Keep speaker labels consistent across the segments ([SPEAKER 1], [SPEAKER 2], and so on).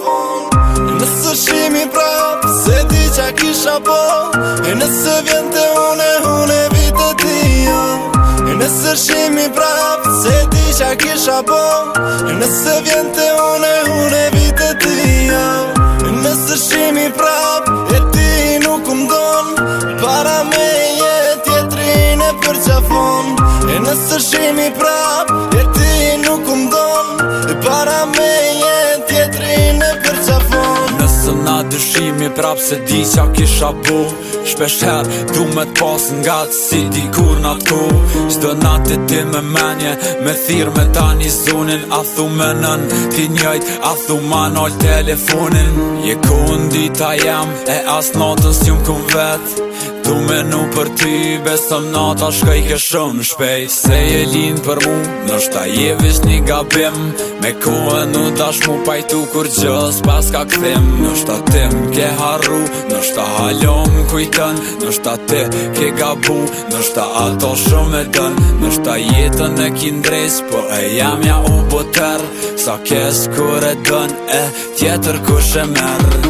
[SPEAKER 1] qafon. Nëse shimi prap, se di qa kisha po. E nëse vjente une vite tia. E nëse shimi prap, se di qa kisha po. E nëse vjente une vite tia. E nëse shimi prap, e ti nuk m'don. Para me je tjetrin e përqafon. E nëse shimi prap, e ti nuk m'don. Para me je tjetrin e përqafon.
[SPEAKER 2] Nëse na dëshimi prap se di qa kisha bo. Shpesh her du me t'pas nga si di kur na t'ko. Qdo natë ti me menje, me thirë me tani zonin. A thu me nën, ti njajt, a thu ma nall telefonin. Je kohën dita jam, e as natës jum kum vet. Tu menu për ty, besëm nata shkajke shumë shpejt. Se je linë për mu, nështa je vish një gabim. Me kohën u dash mu pajtu kur gjës pas ka këthim. Nështa tim ke harru, nështa halom kujtën. Nështa ti ke gabu, nështa ato shumë e dën. Nështa jetën e kindres, po e jam ja u boter. Sa kes kur e dën, e tjetër kush e merë.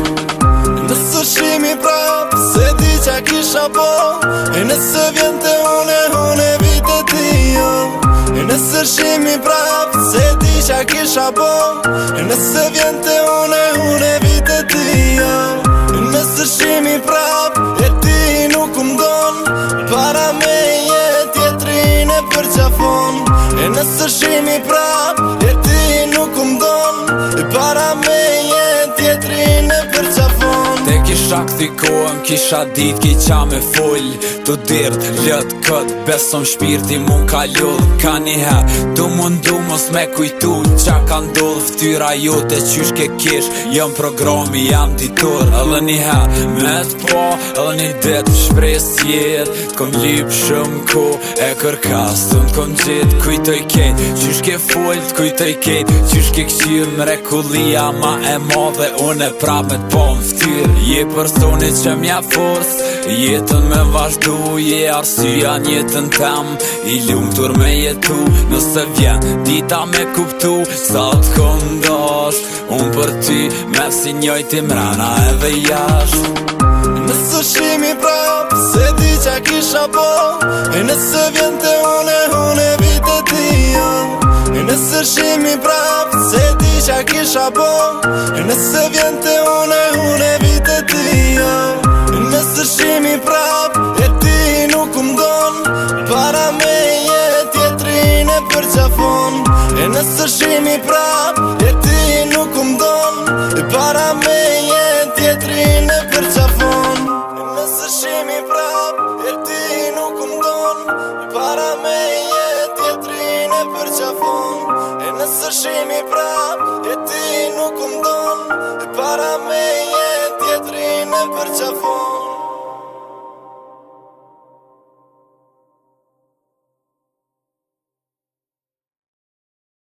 [SPEAKER 1] Nëse shimi prap, se di qa kisha po. E nëse vjente une vite tia. E nëse shimi prap, se di qa kisha po. E nëse vjente une vite tia. E nëse shimi prap, e ti nuk m'don. Para me je tjetrin e përqafon. E nëse shimi prap, e ti nuk m'don. Para me je tjetrin e përqafon.
[SPEAKER 2] Te kisha këthi kohëm, kisha dit ki qa me full. Tu dirt, lët kët, besom shpirti mu ka ljull. Ka njëher, du mundu mos me kujtu qa ka ndodh ftyra jote qysh ke kish. Jëm programi, jam ditur. Edhe njëher, me t'po, edhe një dit shpres jet. T'kom lip shumë ko, e kërkas, t'kom gjit. Kujtoj kejt, qysh ke full, t'kujtoj kejt. Qysh ke këqyr mrekullia ma e madhe. Une prap me t'po m'ftyr. Je personi që m'ja forc, jetën me vazhdu. Je arsyeja n'jetën tem, i lumtur me jetu. Nëse vjen dita me kuptu, sa t'kondash. Unë për ty, me si njojti mrena edhe jasht.
[SPEAKER 1] Nëse shimi prap, se di qa kisha po. E nëse vjente une vite tia. E nëse shimi prap, se di qa kisha po. E nëse vjente une vite tia. E nëse shimi prap, e ti nuk m'don. Para me je tjetrin e përqafon. E nëse shimi prap, e ti nuk m'don. Para me je tjetrin e përqafon. E nëse shimi prap, e ti nuk m'don. Para me je tjetrin e përqafon. E nëse shimi prap, e ti nuk m'don. Para me